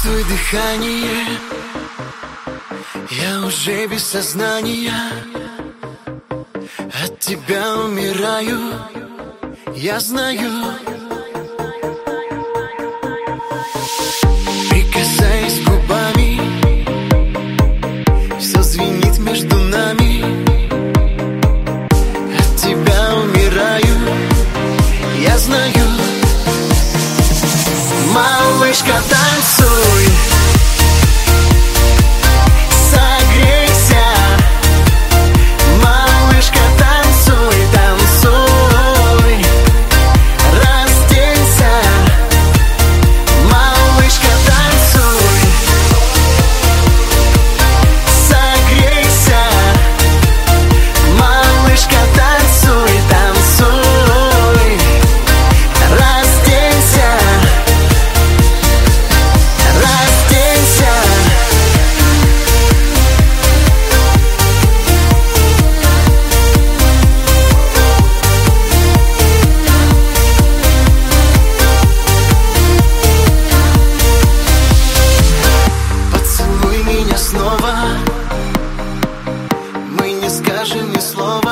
Чувствуй дыхание, я уже без сознания. От тебя умираю, я знаю. Прикасаясь губами, все звенит между нами. От тебя умираю, я знаю. Малышка, танцуй, согрейся. Малышка, танцуй, танцуй, разденься. Малышка, танцуй, согрейся. Малышка, танцуй, танцуй, разденься. Поцелуй меня снова, мы не скажем ни слова.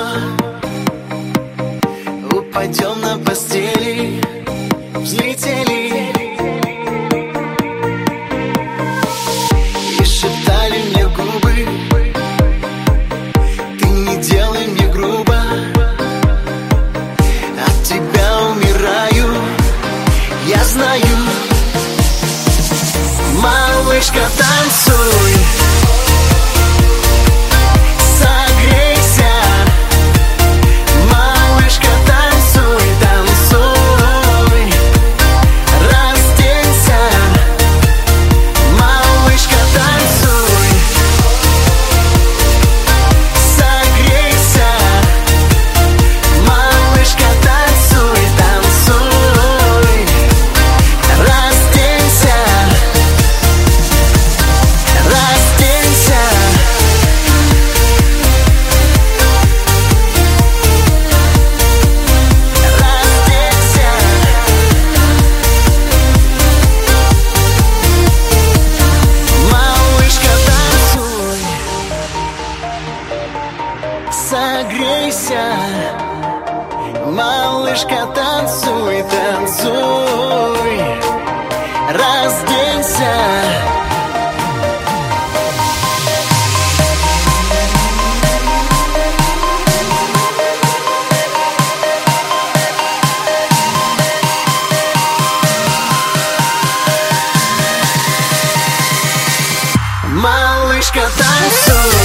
Упадем на постели, взлетели и шептали мне губы: ты не делай мне грубо. От тебя умираю, я знаю. Малышка, танцуй, согрейся. Малышка, танцуй, танцуй, разденься. Малышка, танцуй, согрейся. Малышка, танцуй, танцуй, разденься. Разденься. Разденься. Малышка, танцуй, согрейся. Малышка, танцуй, танцуй, разденься. Малышка, танцуй.